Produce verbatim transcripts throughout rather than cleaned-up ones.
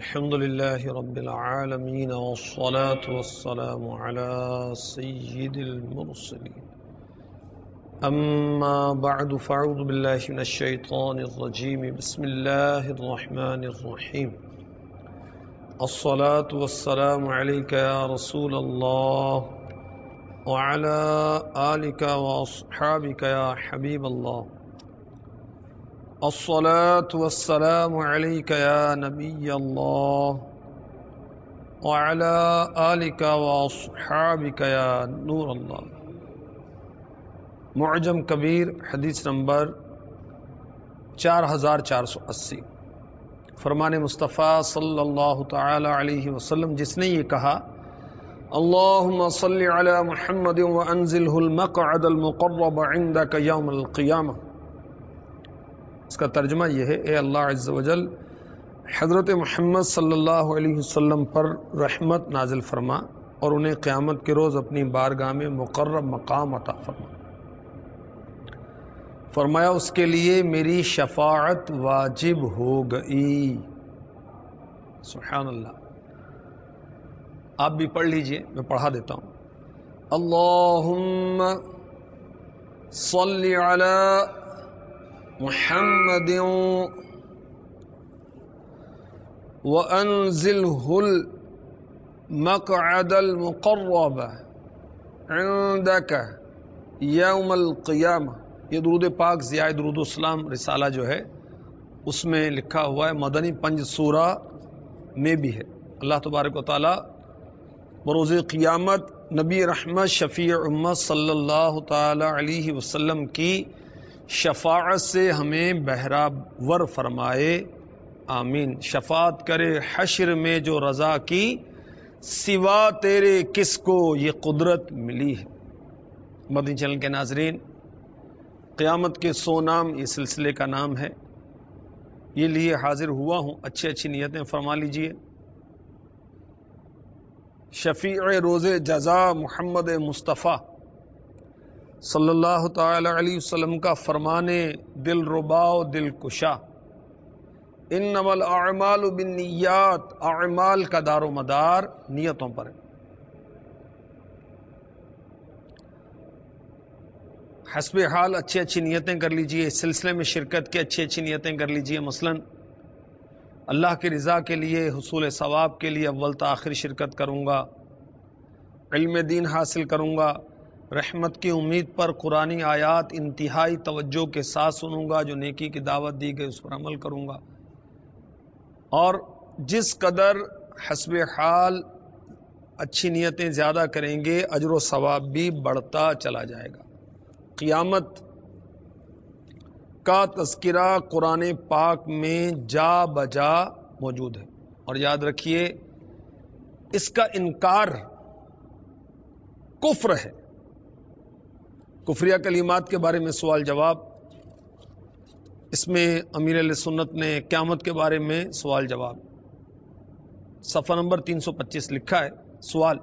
الحمد لله رب العالمين والصلاة والسلام على سيد المرسلين أما بعد فأعوذ بالله من الشيطان الرجيم بسم الله الرحمن الرحيم الصلاة والسلام عليك يا رسول الله وعلى آلك وأصحابك يا حبيب الله الصلاة والسلام عليك يا نبي الله وعلى آلك وأصحابك يا نور الله. معجم کبیر حدیث نمبر چار ہزار چار سو اسی. فرمان مصطفیٰ صلی اللہ تعالی علیہ وسلم جس نے یہ کہا اللہم صلی علی محمد وانزلہ المقعد المقرب عندک یوم القیامہ. اس کا ترجمہ یہ ہے، اے اللہ عز و جل حضرت محمد صلی اللہ علیہ وسلم پر رحمت نازل فرما اور انہیں قیامت کے روز اپنی بارگاہ میں مقرب مقام عطا فرما. فرمایا اس کے لیے میری شفاعت واجب ہو گئی. سبحان اللہ. آپ بھی پڑھ لیجئے، میں پڑھا دیتا ہوں. اللہم صلی علی محمد وانزلہ المقعد المقرب عندک یوم القیامہ. یہ درود پاک ضیاء درود السلام رسالہ جو ہے اس میں لکھا ہوا ہے، مدنی پنج سورہ میں بھی ہے. اللہ تبارک و تعالی بروز قیامت نبی رحمت شفیع امت صلی اللہ تعالی علیہ وسلم کی شفاعت سے ہمیں بہرہ فرمائے. آمین. شفاعت کرے حشر میں جو رضا کی، سوا تیرے کس کو یہ قدرت ملی ہے. مدنی چینل کے ناظرین، قیامت کے سو نام یہ سلسلے کا نام ہے. یہ لیے حاضر ہوا ہوں، اچھی اچھی نیتیں فرما لیجئے. شفیع روز جزا محمد مصطفیٰ صلی اللہ تعالی علیہ وسلم کا فرمان دل ربا و دل کشا، انما الاعمال بالنیات، اعمال کا دار و مدار نیتوں پر ہے. حسب حال اچھی اچھی نیتیں کر لیجئے. اس سلسلے میں شرکت کی اچھی اچھی نیتیں کر لیجئے. مثلا اللہ کی رضا کے لیے، حصول ثواب کے لیے اول تاخیر شرکت کروں گا، علم دین حاصل کروں گا، رحمت کی امید پر قرآنی آیات انتہائی توجہ کے ساتھ سنوں گا، جو نیکی کی دعوت دی گئی اس پر عمل کروں گا. اور جس قدر حسب حال اچھی نیتیں زیادہ کریں گے، اجر و ثواب بھی بڑھتا چلا جائے گا. قیامت کا تذکرہ قرآن پاک میں جا بجا موجود ہے. اور یاد رکھیے، اس کا انکار کفر ہے. کفریہ کلمات کے بارے میں سوال جواب، اس میں امیر علیہ سنت نے قیامت کے بارے میں سوال جواب. صفحہ نمبر تین سو پچیس لکھا ہے. سوال: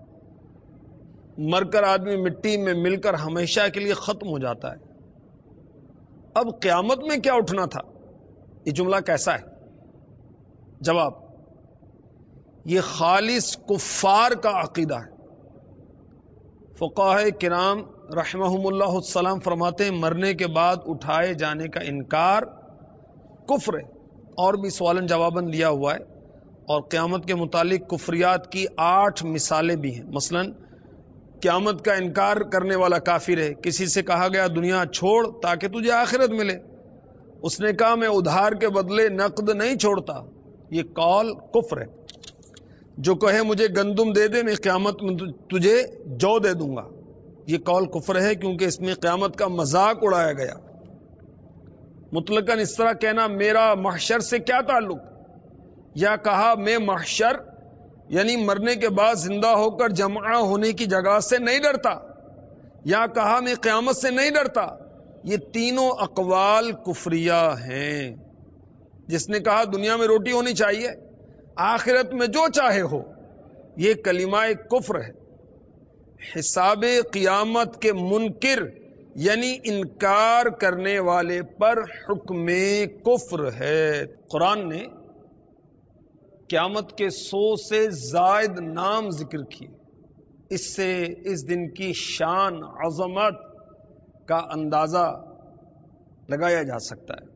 مر کر آدمی مٹی میں مل کر ہمیشہ کے لیے ختم ہو جاتا ہے، اب قیامت میں کیا اٹھنا تھا؟ یہ جملہ کیسا ہے؟ جواب: یہ خالص کفار کا عقیدہ ہے. فقہاء کرام رحمہم اللہ السلام فرماتے ہیں مرنے کے بعد اٹھائے جانے کا انکار کفر ہے. اور بھی سوالن جواباً دیا ہوا ہے، اور قیامت کے متعلق کفریات کی آٹھ مثالیں بھی ہیں. مثلا قیامت کا انکار کرنے والا کافر ہے. کسی سے کہا گیا دنیا چھوڑ تاکہ تجھے آخرت ملے، اس نے کہا میں ادھار کے بدلے نقد نہیں چھوڑتا. یہ قول کفر ہے. جو کہے مجھے گندم دے دے، میں قیامت میں تجھے جو دے دوں گا، یہ قول کفر ہے، کیونکہ اس میں قیامت کا مذاق اڑایا گیا. مطلقاً اس طرح کہنا میرا محشر سے کیا تعلق، یا کہا میں محشر یعنی مرنے کے بعد زندہ ہو کر جمع ہونے کی جگہ سے نہیں ڈرتا، یا کہا میں قیامت سے نہیں ڈرتا. یہ تینوں اقوال کفریہ ہیں. جس نے کہا دنیا میں روٹی ہونی چاہیے، آخرت میں جو چاہے ہو، یہ کلمہ کفر ہے. حساب قیامت کے منکر یعنی انکار کرنے والے پر حکم کفر ہے. قرآن نے قیامت کے سو سے زائد نام ذکر کیے. اس سے اس دن کی شان عظمت کا اندازہ لگایا جا سکتا ہے.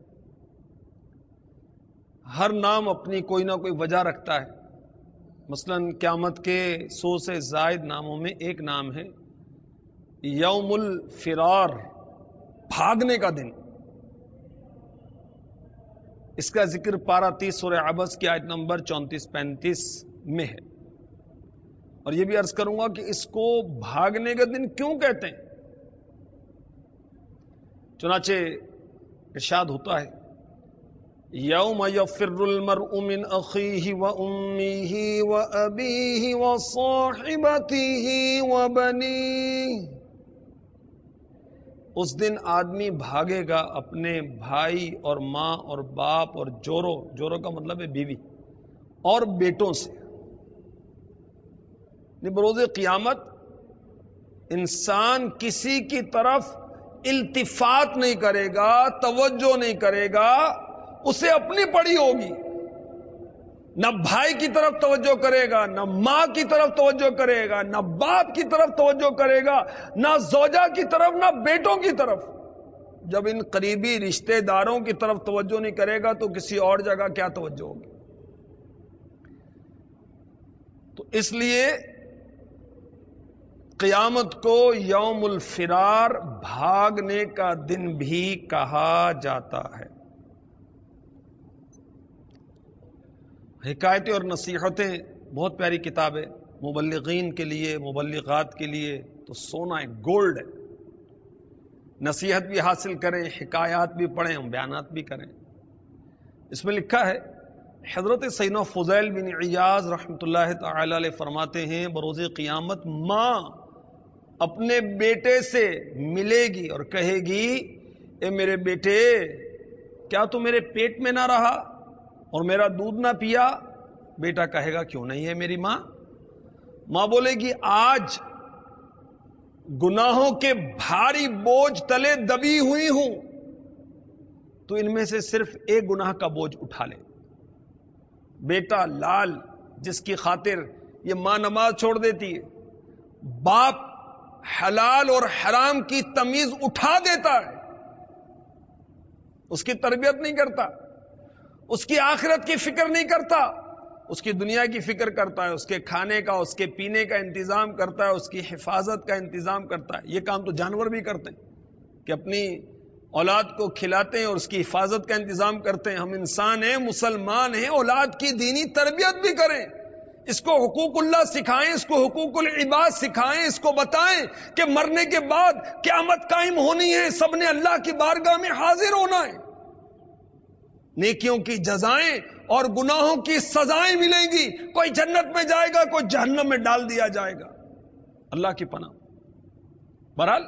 ہر نام اپنی کوئی نہ کوئی وجہ رکھتا ہے. مثلا قیامت کے سو سے زائد ناموں میں ایک نام ہے یوم الفرار، بھاگنے کا دن. اس کا ذکر پارہ تیس سورہ عبس کی آیت نمبر چونتیس پینتیس میں ہے. اور یہ بھی عرض کروں گا کہ اس کو بھاگنے کا دن کیوں کہتے ہیں. چنانچہ ارشاد ہوتا ہے یوم یفر المرء من اخیہ وامہ وابیہ وصاحبتہ وبنیہ. اس دن آدمی بھاگے گا اپنے بھائی اور ماں اور باپ اور جورو، جورو کا مطلب ہے بیوی، اور بیٹوں سے. بروز قیامت انسان کسی کی طرف التفات نہیں کرے گا، توجہ نہیں کرے گا، اسے اپنی پڑی ہوگی. نہ بھائی کی طرف توجہ کرے گا، نہ ماں کی طرف توجہ کرے گا، نہ باپ کی طرف توجہ کرے گا، نہ زوجہ کی طرف، نہ بیٹوں کی طرف. جب ان قریبی رشتہ داروں کی طرف توجہ نہیں کرے گا تو کسی اور جگہ کیا توجہ ہوگی. تو اس لیے قیامت کو یوم الفرار، بھاگنے کا دن بھی کہا جاتا ہے. حکایتیں اور نصیحتیں بہت پیاری کتاب ہے مبلغین کے لیے، مبلغات کے لیے تو سونا ہے، گولڈ ہے. نصیحت بھی حاصل کریں، حکایات بھی پڑھیں، بیانات بھی کریں. اس میں لکھا ہے حضرت سیدنا فضیل بن عیاض رحمۃ اللہ تعالی علیہ فرماتے ہیں بروز قیامت ماں اپنے بیٹے سے ملے گی اور کہے گی اے میرے بیٹے، کیا تو میرے پیٹ میں نہ رہا اور میرا دودھ نہ پیا؟ بیٹا کہے گا کیوں نہیں ہے میری ماں. ماں بولے گی آج گناہوں کے بھاری بوجھ تلے دبی ہوئی ہوں، تو ان میں سے صرف ایک گناہ کا بوجھ اٹھا لے. بیٹا لال جس کی خاطر یہ ماں نماز چھوڑ دیتی ہے، باپ حلال اور حرام کی تمیز اٹھا دیتا ہے، اس کی تربیت نہیں کرتا، اس کی آخرت کی فکر نہیں کرتا، اس کی دنیا کی فکر کرتا ہے، اس کے کھانے کا، اس کے پینے کا انتظام کرتا ہے، اس کی حفاظت کا انتظام کرتا ہے. یہ کام تو جانور بھی کرتے ہیں کہ اپنی اولاد کو کھلاتے ہیں اور اس کی حفاظت کا انتظام کرتے ہیں. ہم انسان ہیں، مسلمان ہیں، اولاد کی دینی تربیت بھی کریں، اس کو حقوق اللہ سکھائیں، اس کو حقوق العباد سکھائیں، اس کو بتائیں کہ مرنے کے بعد قیامت قائم ہونی ہے، سب نے اللہ کی بارگاہ میں حاضر ہونا ہے، نیکیوں کی جزائیں اور گناہوں کی سزائیں ملیں گی، کوئی جنت میں جائے گا، کوئی جہنم میں ڈال دیا جائے گا. اللہ کی پناہ. بہرحال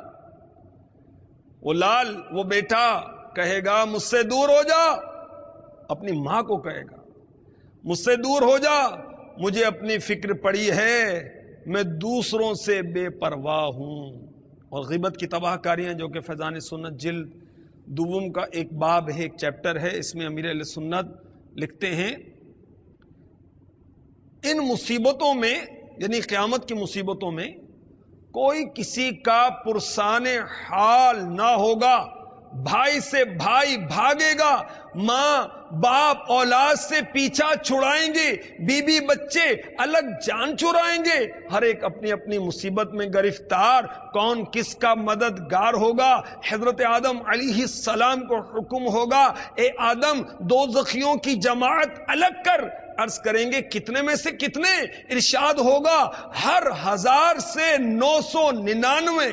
وہ لال، وہ بیٹا کہے گا مجھ سے دور ہو جا، اپنی ماں کو کہے گا مجھ سے دور ہو جا، مجھے اپنی فکر پڑی ہے، میں دوسروں سے بے پرواہ ہوں. اور غیبت کی تباہ کاریاں جو کہ فیضان سنت جلد دوم کا ایک باب ہے، ایک چیپٹر ہے، اس میں امیر اہل سنت لکھتے ہیں ان مصیبتوں میں، یعنی قیامت کی مصیبتوں میں کوئی کسی کا پرسان حال نہ ہوگا. بھائی سے بھائی بھاگے گا، ماں باپ اولاد سے پیچھا چھڑائیں گے، بیوی بچے الگ جان چھڑائیں گے، ہر ایک اپنی اپنی مصیبت میں گرفتار. کون کس کا مددگار ہوگا؟ حضرت آدم علیہ السلام کو حکم ہوگا اے آدم دوزخیوں کی جماعت الگ کر. عرض کریں گے کتنے میں سے کتنے؟ ارشاد ہوگا ہر ہزار سے نو سو ننانوے.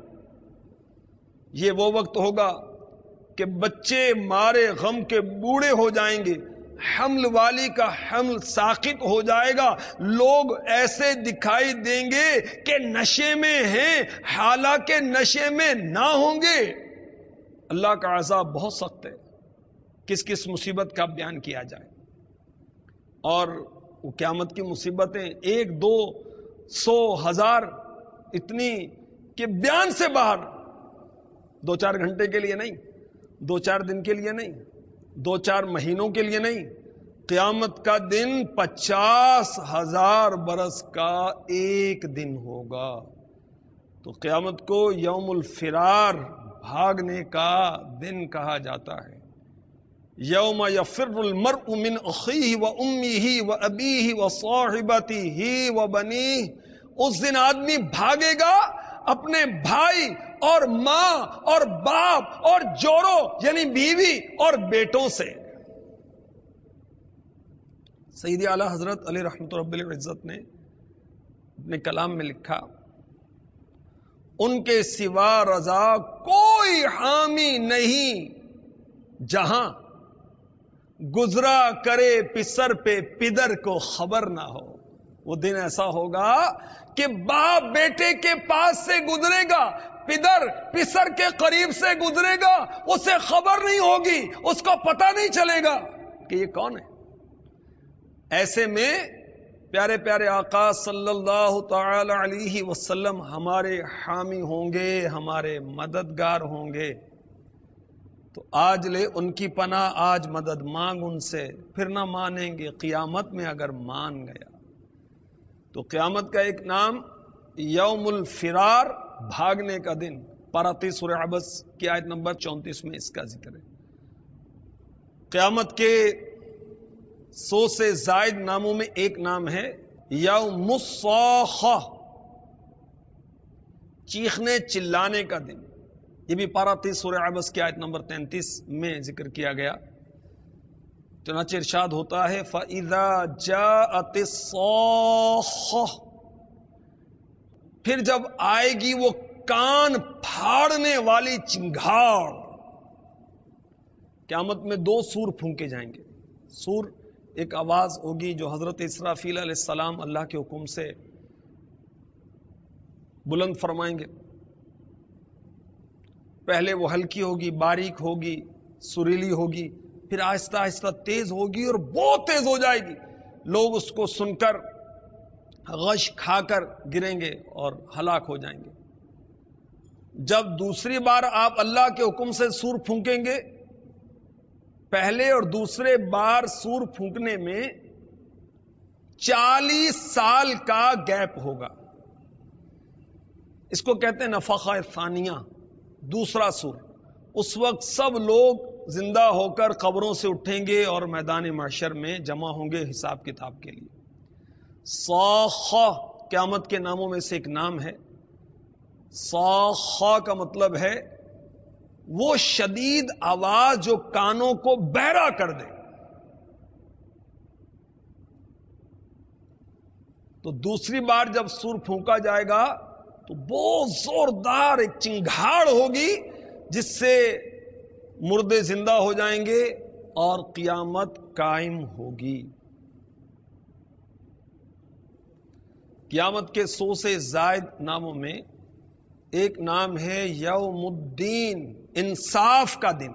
یہ وہ وقت ہوگا کہ بچے مارے غم کے بوڑھے ہو جائیں گے، حمل والی کا حمل ساقط ہو جائے گا، لوگ ایسے دکھائی دیں گے کہ نشے میں ہیں حالانکہ نشے میں نہ ہوں گے. اللہ کا عذاب بہت سخت ہے، کس کس مصیبت کا بیان کیا جائے. اور وہ قیامت کی مصیبتیں ایک دو سو ہزار اتنی کہ بیان سے باہر. دو چار گھنٹے کے لیے نہیں، دو چار دن کے لیے نہیں، دو چار مہینوں کے لیے نہیں، قیامت کا دن پچاس ہزار برس کا ایک دن ہوگا. تو قیامت کو یوم الفرار، بھاگنے کا دن کہا جاتا ہے. یوم یفر المرء من اخیہ و امیہ و ابیہ و صاحبتہ و بنیہ. اس دن آدمی بھاگے گا اپنے بھائی اور ماں اور باپ اور جوڑوں یعنی بیوی اور بیٹوں سے. سیدی اعلی حضرت علی رحمت رب العزت نے اپنے کلام میں لکھا، ان کے سوا رضا کوئی حامی نہیں جہاں گزرا کرے پسر پہ پدر کو خبر نہ ہو. وہ دن ایسا ہوگا کہ باپ بیٹے کے پاس سے گزرے گا، پدر پسر کے قریب سے گزرے گا، اسے خبر نہیں ہوگی، اس کو پتہ نہیں چلے گا کہ یہ کون ہے. ایسے میں پیارے پیارے آقا صلی اللہ تعالی علیہ وسلم ہمارے حامی ہوں گے، ہمارے مددگار ہوں گے. تو آج لے ان کی پناہ، آج مدد مانگ ان سے، پھر نہ مانیں گے قیامت میں اگر مان گیا. تو قیامت کا ایک نام یوم الفرار، بھاگنے کا دن. پارہ سورہ عبس کی آیت نمبر چونتیس میں اس کا ذکر ہے. قیامت کے سو سے زائد ناموں میں ایک نام ہے یوم الصاخہ، چیخنے چلانے کا دن. یہ بھی پارہ سورہ عبس کی آیت نمبر تینتیس میں ذکر کیا گیا. چنانچہ ارشاد ہوتا ہے فَإِذَا جَاءَتِ الصَّاخَّةُ، پھر جب آئے گی وہ کان پھاڑنے والی چنگھاڑ. قیامت میں دو سور پھونکے جائیں گے. سور ایک آواز ہوگی جو حضرت اسرافیل علیہ السلام اللہ کے حکم سے بلند فرمائیں گے. پہلے وہ ہلکی ہوگی، باریک ہوگی، سریلی ہوگی، پھر آہستہ آہستہ تیز ہوگی اور بہت تیز ہو جائے گی. لوگ اس کو سن کر غش کھا کر گریں گے اور ہلاک ہو جائیں گے. جب دوسری بار آپ اللہ کے حکم سے سور پھونکیں گے، پہلے اور دوسرے بار سور پھونکنے میں چالیس سال کا گیپ ہوگا. اس کو کہتے ہیں نفخہ ثانیہ، دوسرا سور. اس وقت سب لوگ زندہ ہو کر قبروں سے اٹھیں گے اور میدان محشر میں جمع ہوں گے حساب کتاب کے لیے. صاخہ قیامت کے ناموں میں سے ایک نام ہے. صاخہ کا مطلب ہے وہ شدید آواز جو کانوں کو بہرا کر دے. تو دوسری بار جب سور پھونکا جائے گا تو بہت زوردار ایک چنگھاڑ ہوگی جس سے مردے زندہ ہو جائیں گے اور قیامت قائم ہوگی. قیامت کے سو سے زائد ناموں میں ایک نام ہے یوم الدین، انصاف کا دن.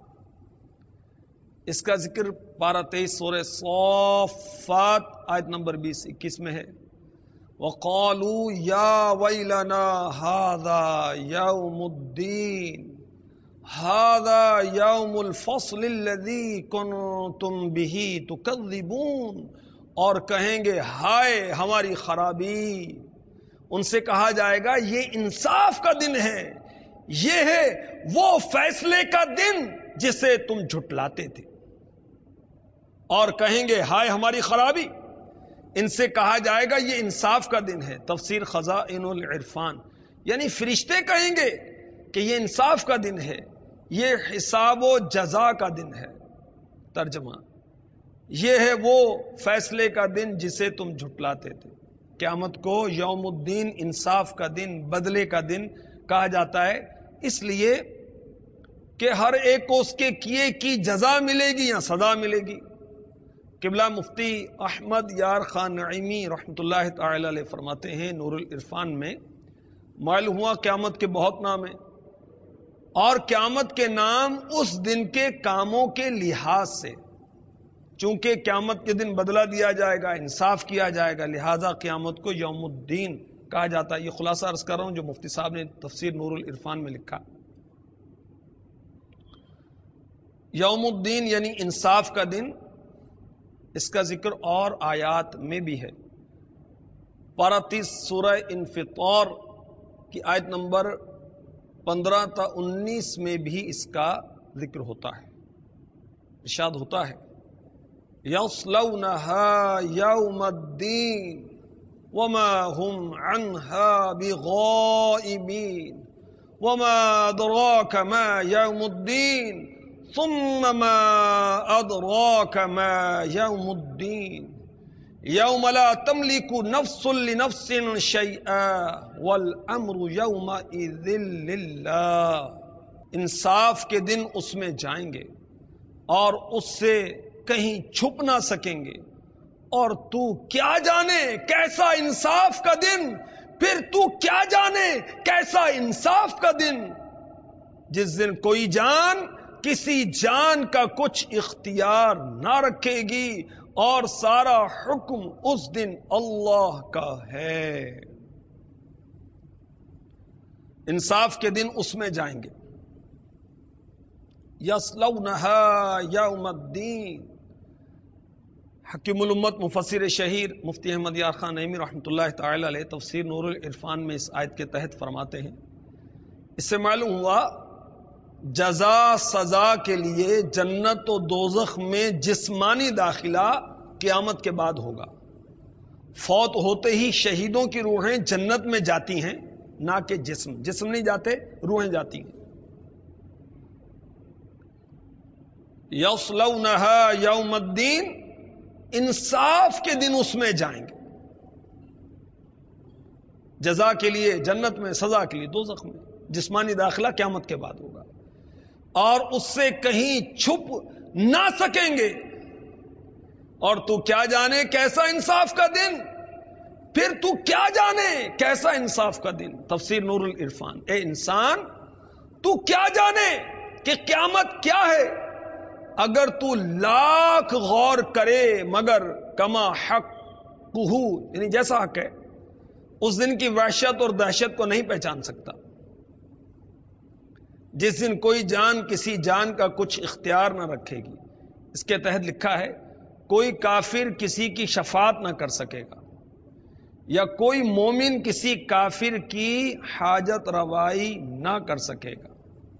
اس کا ذکر پارہ تیئیس سورہ صافات آیت نمبر بیس اکیس میں ہے. وَقَالُوا يَا وَيْلَنَا هَذَا يَوْمُ الدِّينِ هَذَا يَوْمُ الْفَصْلِ الَّذِي كُنْتُمْ بِهِ تُكَذِّبُونَ. اور کہیں گے ہائے ہماری خرابی. ان سے کہا جائے گا یہ انصاف کا دن ہے، یہ ہے وہ فیصلے کا دن جسے تم جھٹلاتے تھے. اور کہیں گے ہائے ہماری خرابی. ان سے کہا جائے گا یہ انصاف کا دن ہے. تفسیر خزائن العرفان. یعنی فرشتے کہیں گے کہ یہ انصاف کا دن ہے، یہ حساب و جزا کا دن ہے. ترجمہ یہ ہے وہ فیصلے کا دن جسے تم جھٹلاتے تھے. قیامت کو یوم الدین، انصاف کا دن، بدلے کا دن کہا جاتا ہے، اس لیے کہ ہر ایک کو اس کے کیے کی جزا ملے گی یا سزا ملے گی. قبلہ مفتی احمد یار خان نعیمی رحمۃ اللہ تعالی علیہ فرماتے ہیں نور العرفان میں، معلوم ہوا قیامت کے بہت نام ہیں، اور قیامت کے نام اس دن کے کاموں کے لحاظ سے، چونکہ قیامت کے دن بدلہ دیا جائے گا، انصاف کیا جائے گا، لہذا قیامت کو یوم الدین کہا جاتا ہے. یہ خلاصہ عرض کر رہا ہوں جو مفتی صاحب نے تفسیر نور العرفان میں لکھا. یوم الدین یعنی انصاف کا دن. اس کا ذکر اور آیات میں بھی ہے. پارہ تیس سورہ انفطار کی آیت نمبر پندرہ تا انیس میں بھی اس کا ذکر ہوتا ہے. ارشاد ہوتا ہے یصلونها یوم الدین وما هم عنها بغائبین وما ادراک ما یوم الدین ثم ما ادراک ما یوم الدین یوم لا تملک نفس لنفس شیئا والامر یومئذ للہ. انصاف کے دن اس میں جائیں گے اور اس سے کہیں چھپ نہ سکیں گے. اور تو کیا جانے کیسا انصاف کا دن، پھر تو کیا جانے کیسا انصاف کا دن جس دن کوئی جان کسی جان کا کچھ اختیار نہ رکھے گی اور سارا حکم اس دن اللہ کا ہے. انصاف کے دن اس میں جائیں گے. یصلونها یوم الدین. حکیم الامت مفسر شہیر مفتی احمد یار خان نعیمی رحمۃ اللہ تعالی علیہ تفسیر نور العرفان میں اس آیت کے تحت فرماتے ہیں، اس سے معلوم ہوا جزا سزا کے لیے جنت و دوزخ میں جسمانی داخلہ قیامت کے بعد ہوگا. فوت ہوتے ہی شہیدوں کی روحیں جنت میں جاتی ہیں، نہ کہ جسم. جسم نہیں جاتے، روحیں جاتی ہیں. یصلونها یوم الدین، انصاف کے دن اس میں جائیں گے. جزا کے لیے جنت میں، سزا کے لیے دوزخ میں. جسمانی داخلہ قیامت کے بعد ہوگا اور اس سے کہیں چھپ نہ سکیں گے. اور تو کیا جانے کیسا انصاف کا دن، پھر تو کیا جانے کیسا انصاف کا دن. تفسیر نور العرفان. اے انسان تو کیا جانے کہ قیامت کیا ہے، اگر تو لاکھ غور کرے مگر کما حق کہو، یعنی جیسا حق ہے اس دن کی وحشت اور دہشت کو نہیں پہچان سکتا. جس دن کوئی جان کسی جان کا کچھ اختیار نہ رکھے گی. اس کے تحت لکھا ہے کوئی کافر کسی کی شفاعت نہ کر سکے گا، یا کوئی مومن کسی کافر کی حاجت روائی نہ کر سکے گا.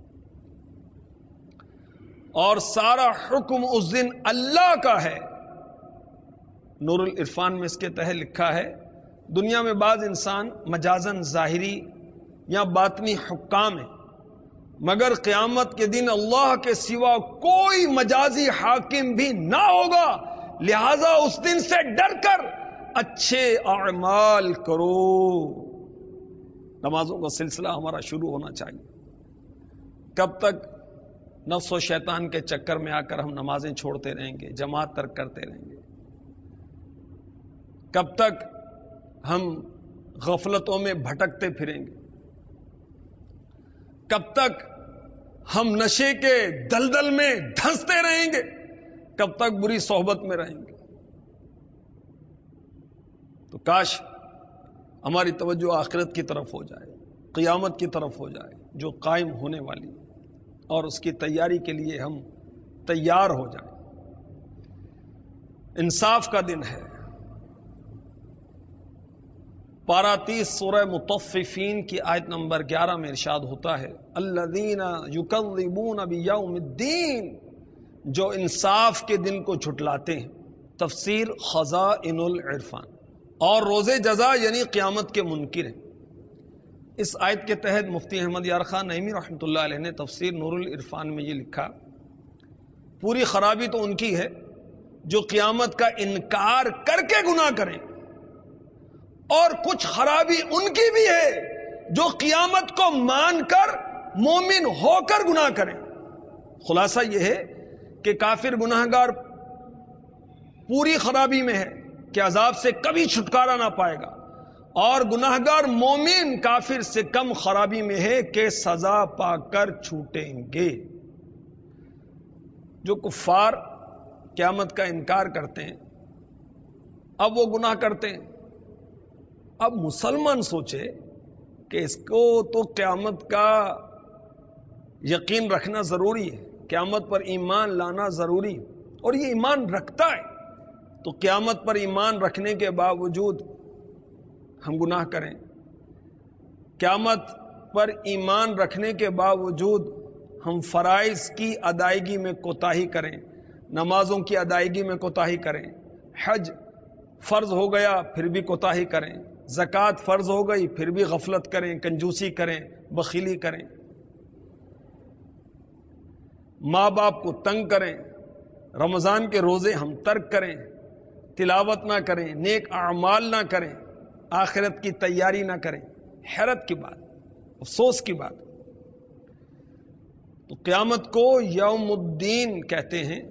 اور سارا حکم اس دن اللہ کا ہے. نور العرفان میں اس کے تحت لکھا ہے دنیا میں بعض انسان مجازن ظاہری یا باطنی حکام ہیں، مگر قیامت کے دن اللہ کے سوا کوئی مجازی حاکم بھی نہ ہوگا. لہذا اس دن سے ڈر کر اچھے اعمال کرو. نمازوں کا سلسلہ ہمارا شروع ہونا چاہیے. کب تک نفس و شیطان کے چکر میں آ کر ہم نمازیں چھوڑتے رہیں گے، جماعت ترک کرتے رہیں گے؟ کب تک ہم غفلتوں میں بھٹکتے پھریں گے؟ کب تک ہم نشے کے دلدل میں دھنستے رہیں گے؟ کب تک بری صحبت میں رہیں گے؟ تو کاش ہماری توجہ آخرت کی طرف ہو جائے، قیامت کی طرف ہو جائے جو قائم ہونے والی ہے، اور اس کی تیاری کے لیے ہم تیار ہو جائیں. انصاف کا دن ہے. پارہ تیس سورہ مطففین کی آیت نمبر گیارہ میں ارشاد ہوتا ہے الذین یکذبون بیوم الدین، جو انصاف کے دن کو جھٹلاتے ہیں. تفسیر خزائن العرفان. اور روز جزا یعنی قیامت کے منکر ہیں. اس آیت کے تحت مفتی احمد یار خان نعیمی رحمۃ اللہ علیہ نے تفسیر نور العرفان میں یہ لکھا پوری خرابی تو ان کی ہے جو قیامت کا انکار کر کے گناہ کریں، اور کچھ خرابی ان کی بھی ہے جو قیامت کو مان کر مومن ہو کر گناہ کریں. خلاصہ یہ ہے کہ کافر گناہگار پوری خرابی میں ہے کہ عذاب سے کبھی چھٹکارا نہ پائے گا، اور گناہگار مومن کافر سے کم خرابی میں ہے کہ سزا پا کر چھوٹیں گے. جو کفار قیامت کا انکار کرتے ہیں اب وہ گناہ کرتے ہیں. اب مسلمان سوچے کہ اس کو تو قیامت کا یقین رکھنا ضروری ہے، قیامت پر ایمان لانا ضروری ہے، اور یہ ایمان رکھتا ہے تو قیامت پر ایمان رکھنے کے باوجود ہم گناہ کریں، قیامت پر ایمان رکھنے کے باوجود ہم فرائض کی ادائیگی میں کوتاہی کریں، نمازوں کی ادائیگی میں کوتاہی کریں، حج فرض ہو گیا پھر بھی کوتاہی کریں، زکوٰۃ فرض ہو گئی پھر بھی غفلت کریں، کنجوسی کریں، بخیلی کریں، ماں باپ کو تنگ کریں، رمضان کے روزے ہم ترک کریں، تلاوت نہ کریں، نیک اعمال نہ کریں، آخرت کی تیاری نہ کریں۔ حیرت کی بات، افسوس کی بات۔ تو قیامت کو یوم الدین کہتے ہیں،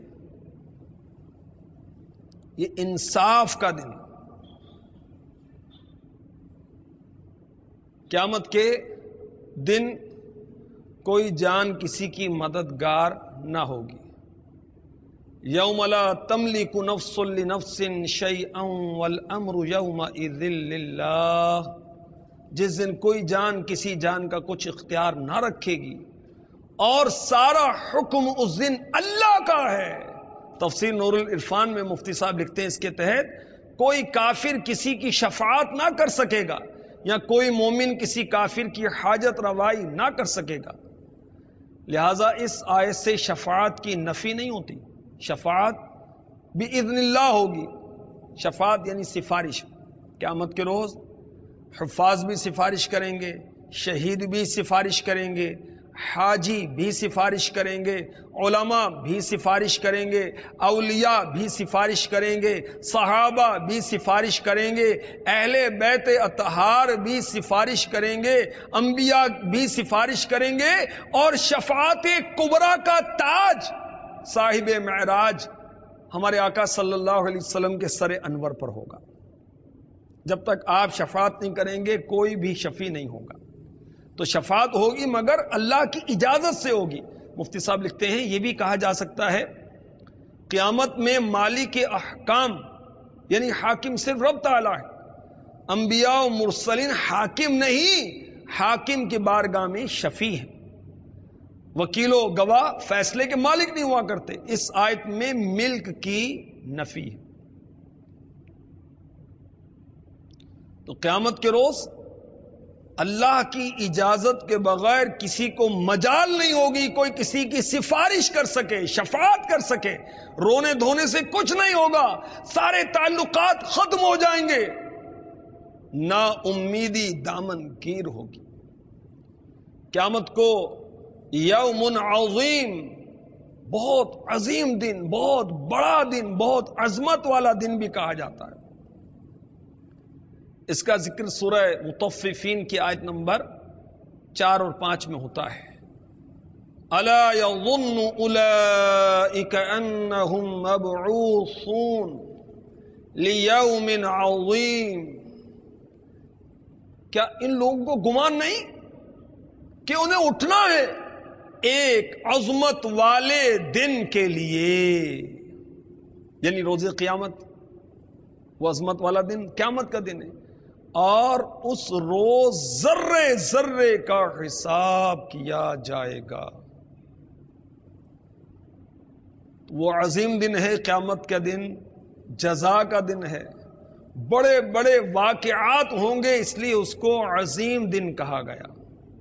یہ انصاف کا دن۔ قیامت کے دن کوئی جان کسی کی مددگار نہ ہوگی۔ یوم لا تملک نفس لنفس شیئا والامر یومئذ للہ، جس دن کوئی جان کسی جان کا کچھ اختیار نہ رکھے گی اور سارا حکم اس دن اللہ کا ہے۔ تفسیر نور العرفان میں مفتی صاحب لکھتے ہیں اس کے تحت کوئی کافر کسی کی شفاعت نہ کر سکے گا یا کوئی مومن کسی کافر کی حاجت روائی نہ کر سکے گا۔ لہذا اس آیت سے شفاعت کی نفی نہیں ہوتی، شفاعت باذن اللہ ہوگی۔ شفاعت یعنی سفارش۔ قیامت کے روز حفاظ بھی سفارش کریں گے، شہید بھی سفارش کریں گے، حاجی بھی سفارش کریں گے، علماء بھی سفارش کریں گے، اولیاء بھی سفارش کریں گے، صحابہ بھی سفارش کریں گے، اہل بیت اطہار بھی سفارش کریں گے، انبیاء بھی سفارش کریں گے، اور شفاعت کبریٰ کا تاج صاحب معراج ہمارے آقا صلی اللہ علیہ وسلم کے سر انور پر ہوگا۔ جب تک آپ شفاعت نہیں کریں گے کوئی بھی شفیع نہیں ہوگا۔ تو شفاعت ہوگی مگر اللہ کی اجازت سے ہوگی۔ مفتی صاحب لکھتے ہیں یہ بھی کہا جا سکتا ہے قیامت میں مالک کے احکام یعنی حاکم صرف رب تعالی ہے، انبیاء و مرسلین حاکم نہیں، حاکم کے بارگاہ میں شفیع ہیں، وکیل و گواہ فیصلے کے مالک نہیں ہوا کرتے۔ اس آیت میں ملک کی نفی ہے۔ تو قیامت کے روز اللہ کی اجازت کے بغیر کسی کو مجال نہیں ہوگی کوئی کسی کی سفارش کر سکے، شفاعت کر سکے۔ رونے دھونے سے کچھ نہیں ہوگا، سارے تعلقات ختم ہو جائیں گے، نا امیدی دامن گیر ہوگی۔ قیامت کو یوم عظیم، بہت عظیم دن، بہت بڑا دن، بہت عظمت والا دن بھی کہا جاتا ہے۔ اس کا ذکر سورہ مطففین کی آیت نمبر چار اور پانچ میں ہوتا ہے۔ الا یظن اولئک انہم مبعوثون لیوم عظیم، کیا ان لوگوں کو گمان نہیں کہ انہیں اٹھنا ہے ایک عظمت والے دن کے لیے، یعنی روز قیامت، وہ عظمت والا دن قیامت کا دن ہے، اور اس روز ذرے ذرے کا حساب کیا جائے گا۔ وہ عظیم دن ہے قیامت کا دن، جزا کا دن ہے، بڑے بڑے واقعات ہوں گے، اس لیے اس کو عظیم دن کہا گیا۔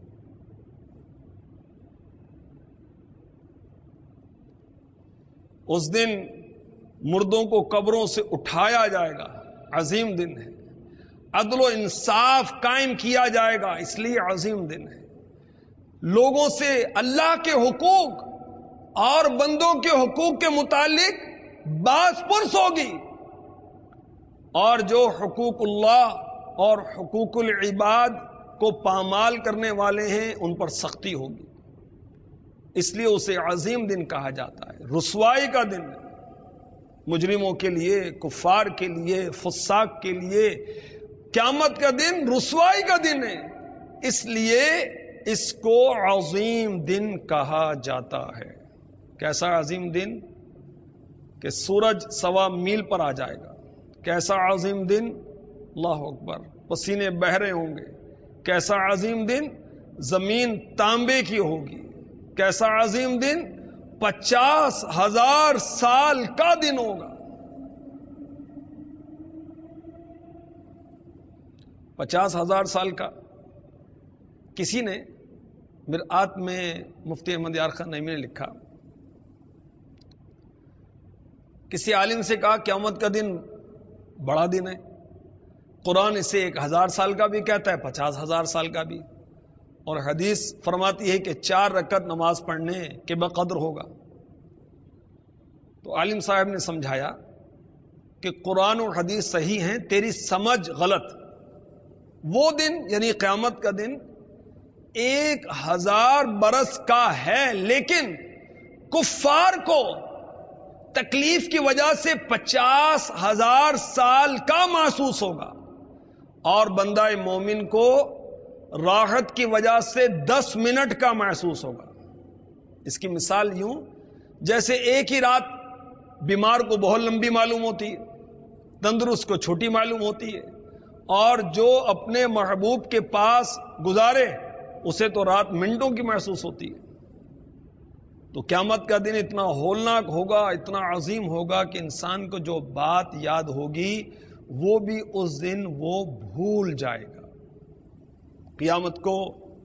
اس دن مردوں کو قبروں سے اٹھایا جائے گا، عظیم دن ہے۔ عدل و انصاف قائم کیا جائے گا، اس لیے عظیم دن ہے۔ لوگوں سے اللہ کے حقوق اور بندوں کے حقوق کے متعلق باز پرس ہوگی، اور جو حقوق اللہ اور حقوق العباد کو پامال کرنے والے ہیں ان پر سختی ہوگی، اس لیے اسے عظیم دن کہا جاتا ہے۔ رسوائی کا دن ہے مجرموں کے لیے، کفار کے لیے، فساق کے لیے۔ قیامت کا دن رسوائی کا دن ہے، اس لیے اس کو عظیم دن کہا جاتا ہے۔ کیسا عظیم دن کہ سورج سوا میل پر آ جائے گا، کیسا عظیم دن، اللہ اکبر، پسینے بہ رہے ہوں گے۔ کیسا عظیم دن، زمین تانبے کی ہوگی۔ کیسا عظیم دن، پچاس ہزار سال کا دن ہوگا۔ پچاس ہزار سال کا؟ کسی نے مرآت میں مفتی احمد یار خان نعیمی نے لکھا، کسی عالم سے کہا قیامت کا دن بڑا دن ہے، قرآن اسے ایک ہزار سال کا بھی کہتا ہے، پچاس ہزار سال کا بھی، اور حدیث فرماتی ہے کہ چار رکعت نماز پڑھنے کے بقدر ہوگا۔ تو عالم صاحب نے سمجھایا کہ قرآن اور حدیث صحیح ہیں، تیری سمجھ غلط۔ وہ دن یعنی قیامت کا دن ایک ہزار برس کا ہے، لیکن کفار کو تکلیف کی وجہ سے پچاس ہزار سال کا محسوس ہوگا، اور بندہ مومن کو راحت کی وجہ سے دس منٹ کا محسوس ہوگا۔ اس کی مثال یوں، جیسے ایک ہی رات بیمار کو بہت لمبی معلوم ہوتی ہے، تندرست کو چھوٹی معلوم ہوتی ہے، اور جو اپنے محبوب کے پاس گزارے اسے تو رات منٹوں کی محسوس ہوتی ہے۔ تو قیامت کا دن اتنا ہولناک ہوگا، اتنا عظیم ہوگا کہ انسان کو جو بات یاد ہوگی وہ بھی اس دن وہ بھول جائے گا۔ قیامت کو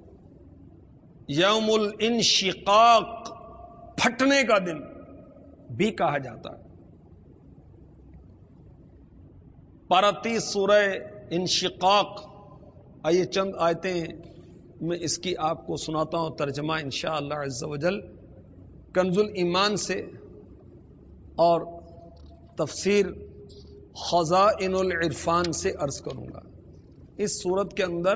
یوم الانشقاق، پھٹنے کا دن بھی کہا جاتا ہے۔ پارہ تیس سورہ انشقاق، آئیے چند آیتیں میں اس کی آپ کو سناتا ہوں ترجمہ انشاءاللہ عز و جل کنز الایمان سے، اور تفسیر خزائن العرفان سے عرض کروں گا۔ اس سورت کے اندر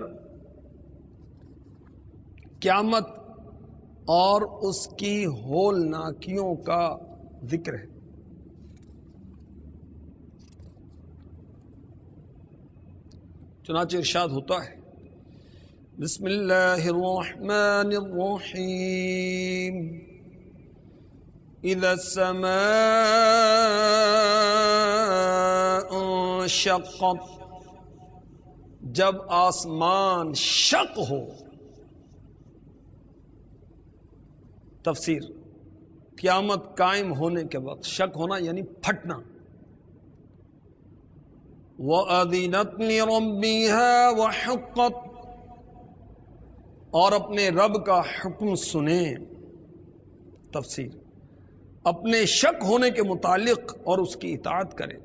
قیامت اور اس کی ہولناکیوں کا ذکر ہے۔ چنانچہ ارشاد ہوتا ہے، بسم اللہ الرحمن الرحیم، اذا السماء انشقت، جب آسمان شق ہو۔ تفسیر، قیامت قائم ہونے کے وقت، شق ہونا یعنی پھٹنا۔ وَأَذِنَتْ لِرَبِّهَا وَحُقَّتْ، اور اپنے رب کا حکم سنیں۔ تفسیر، اپنے شک ہونے کے متعلق اور اس کی اطاعت کرے۔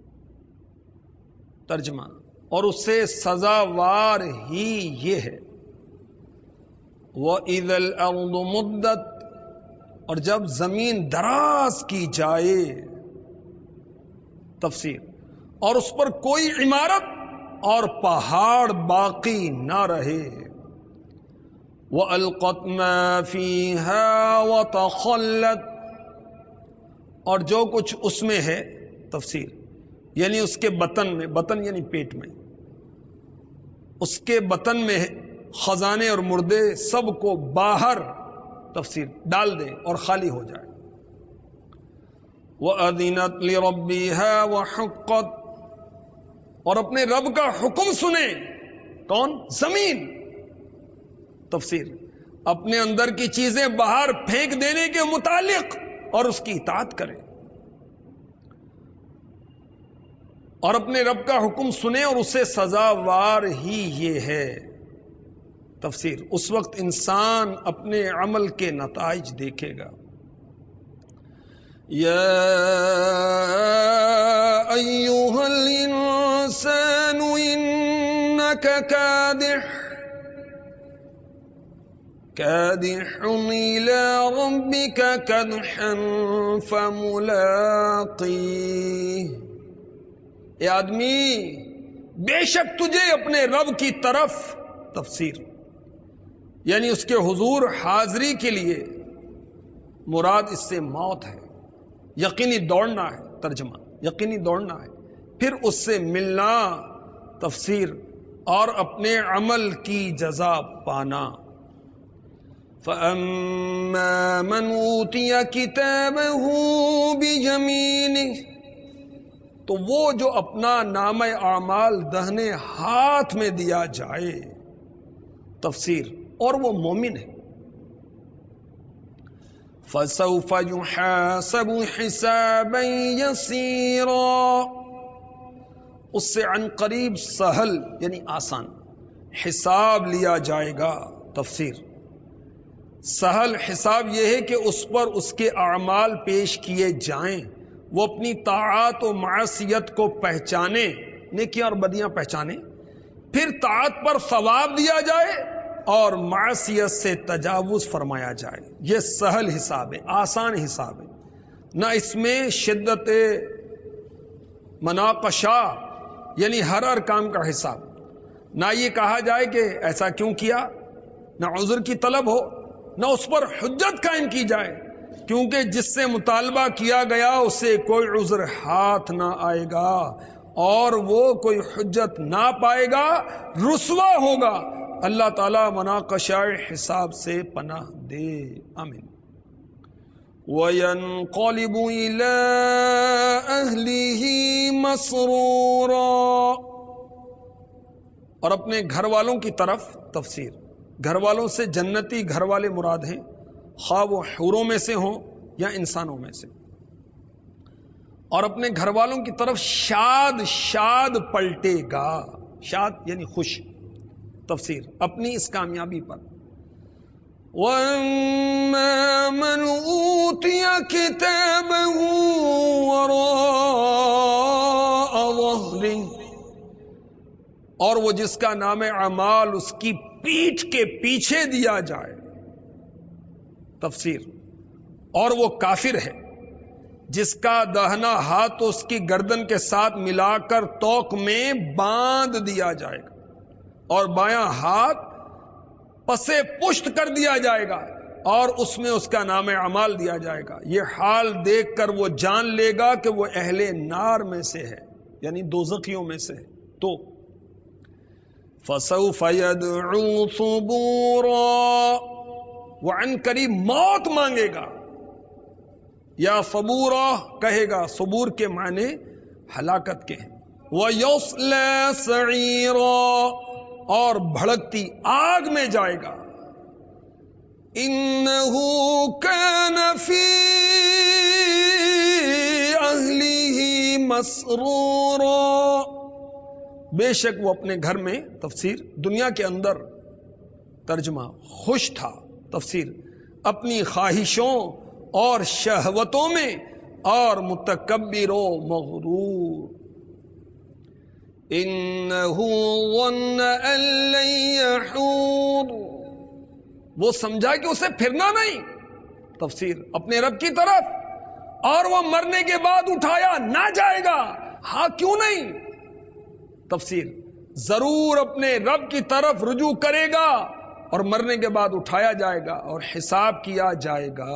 ترجمہ، اور اس سے سزاوار ہی یہ ہے۔ وَإِذَا الْأَرْضُ مُدَّتْ، اور جب زمین دراز کی جائے۔ تفسیر، اور اس پر کوئی عمارت اور پہاڑ باقی نہ رہے۔ وَأَلْقَتْ مَا فِيهَا وَتَخَلَّتْ، اور جو کچھ اس میں ہے۔ تفسیر، یعنی اس کے بطن میں، بطن یعنی پیٹ میں، اس کے بطن میں خزانے اور مردے سب کو باہر، تفسیر، ڈال دے اور خالی ہو جائے۔ وَأَذِنَتْ لِرَبِّهَا وَحُقَّتْ، اور اپنے رب کا حکم سنے۔ کون؟ زمین۔ تفسیر، اپنے اندر کی چیزیں باہر پھینک دینے کے متعلق اور اس کی اطاعت کرے، اور اپنے رب کا حکم سنے، اور اسے سزاوار ہی یہ ہے۔ تفسیر، اس وقت انسان اپنے عمل کے نتائج دیکھے گا۔ یا ایھا الانسان انک کادح کادح الی ربک کدحا فملاقیہ، اے آدمی بے شک تجھے اپنے رب کی طرف، تفسیر یعنی اس کے حضور حاضری کے لیے مراد اس سے موت ہے، یقینی دوڑنا ہے۔ ترجمہ، یقینی دوڑنا ہے، پھر اس سے ملنا۔ تفسیر، اور اپنے عمل کی جزا پانا۔ فَأَمَّا مَنْ أُوتِيَ كِتَابَهُ بِيَمِينِهِ، تو وہ جو اپنا نامہ اعمال دہنے ہاتھ میں دیا جائے۔ تفسیر، اور وہ مومن ہے۔ فَسَوْفَ يُحَاسَبُ حِسَابًا يَسِيرًا، اس سے عن قریب سہل یعنی آسان حساب لیا جائے گا. تفسیر سہل حساب یہ ہے کہ اس پر اس کے اعمال پیش کیے جائیں، وہ اپنی طاعات و معصیت کو پہچانے، نیکیاں اور بدیاں پہچانے، پھر طاعت پر ثواب دیا جائے اور معصیت سے تجاوز فرمایا جائے. یہ سہل حساب ہے، آسان حساب ہے. نہ اس میں شدت مناقشہ یعنی ہر ہر کام کا حساب، نہ یہ کہا جائے کہ ایسا کیوں کیا، نہ عذر کی طلب ہو، نہ اس پر حجت قائم کی جائے، کیونکہ جس سے مطالبہ کیا گیا اسے کوئی عذر ہاتھ نہ آئے گا اور وہ کوئی حجت نہ پائے گا، رسوا ہوگا. اللہ تعالی مناقشہ حساب سے پناہ دے. آمین. وَيَنْقَلِبُ إِلَىٰ أَهْلِهِ مَسْرُورًا، اور اپنے گھر والوں کی طرف. تفسیر گھر والوں سے جنتی گھر والے مراد ہیں، خواہ وہ حوروں میں سے ہوں یا انسانوں میں سے. اور اپنے گھر والوں کی طرف شاد شاد پلٹے گا. شاد یعنی خوش. تفسیر اپنی اس کامیابی پر. وَأَمَّا مَنْ أُوتِيَ كِتَابَهُ وَرَاءَ ظَهْرِهِ، اور وہ جس کا نام اعمال اس کی پیٹھ کے پیچھے دیا جائے. تفسیر اور وہ کافر ہے جس کا داہنا ہاتھ اس کی گردن کے ساتھ ملا کر توق میں باندھ دیا جائے گا اور بایاں ہاتھ پسے پشت کر دیا جائے گا اور اس میں اس کا نام اعمال دیا جائے گا. یہ حال دیکھ کر وہ جان لے گا کہ وہ اہل نار میں سے ہے، یعنی دوزخیوں میں سے ہے. تو فَسَوْفَ يَدْعُو ثُبُورًا، وہ عن قریب موت مانگے گا، یا ثبورا کہے گا. ثبور کے معنی ہلاکت کے ہیں. وَيَصْلَىٰ سَعِيرًا، اور بھڑکتی آگ میں جائے گا. إِنَّهُ كَانَ فِي أَهْلِهِ مَسْرُورًا، بے شک وہ اپنے گھر میں. تفسیر دنیا کے اندر. ترجمہ خوش تھا. تفسیر اپنی خواہشوں اور شہوتوں میں اور متکبر و مغرور. انہ ظن ان لن یحور، وہ سمجھا کہ اسے پھرنا نہیں. تفسیر اپنے رب کی طرف، اور وہ مرنے کے بعد اٹھایا نہ جائے گا. ہاں کیوں نہیں؟ تفسیر ضرور اپنے رب کی طرف رجوع کرے گا اور مرنے کے بعد اٹھایا جائے گا اور حساب کیا جائے گا.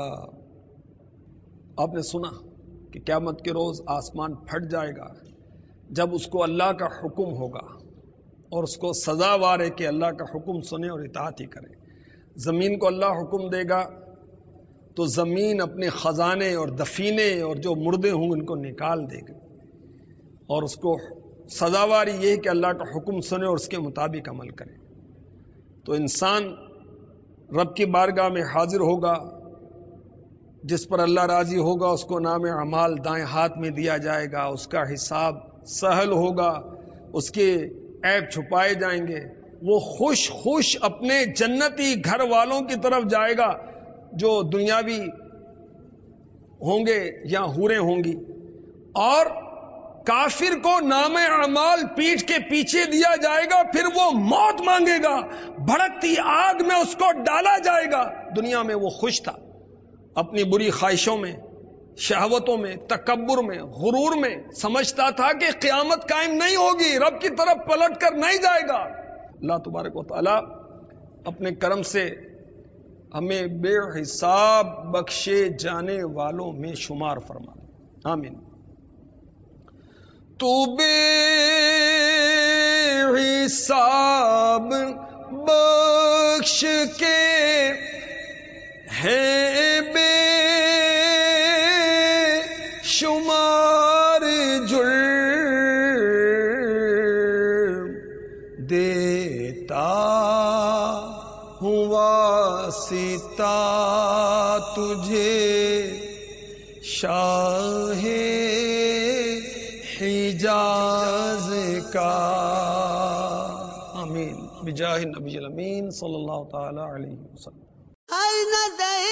آپ نے سنا کہ قیامت کے روز آسمان پھٹ جائے گا جب اس کو اللہ کا حکم ہوگا اور اس کو سزاوار ہے کہ اللہ کا حکم سنے اور اطاعت ہی کرے. زمین کو اللہ حکم دے گا تو زمین اپنے خزانے اور دفینے اور جو مردے ہوں ان کو نکال دے گا، اور اس کو سزاوار یہ کہ اللہ کا حکم سنے اور اس کے مطابق عمل کرے. تو انسان رب کی بارگاہ میں حاضر ہوگا، جس پر اللہ راضی ہوگا اس کو نام اعمال دائیں ہاتھ میں دیا جائے گا. اس کا حساب سہل ہوگا، اس کے عیب چھپائے جائیں گے. وہ خوش خوش اپنے جنتی گھر والوں کی طرف جائے گا جو دنیاوی ہوں گے یا حوریں ہوں گی، اور کافر کو نام اعمال پیٹھ کے پیچھے دیا جائے گا. پھر وہ موت مانگے گا، بھڑکتی آگ میں اس کو ڈالا جائے گا. دنیا میں وہ خوش تھا، اپنی بری خواہشوں میں، شہوتوں میں، تکبر میں، غرور میں، سمجھتا تھا کہ قیامت قائم نہیں ہوگی، رب کی طرف پلٹ کر نہیں جائے گا. اللہ تبارک و تعالی اپنے کرم سے ہمیں بے حساب بخشے جانے والوں میں شمار فرما. آمین. تو بے حساب بخش کے ہے بے شمار جرم دیتا ہوں واسطہ تجھے شاہ حجاز کا. آمین بجاہ النبی الامین صلی اللہ تعالی علیہ وسلم. ہر نظر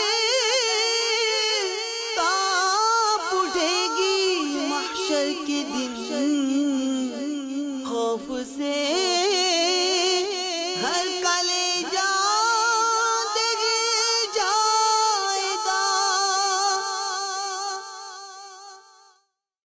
کانپ اٹھے گی محشر کے دن خوف سے ہر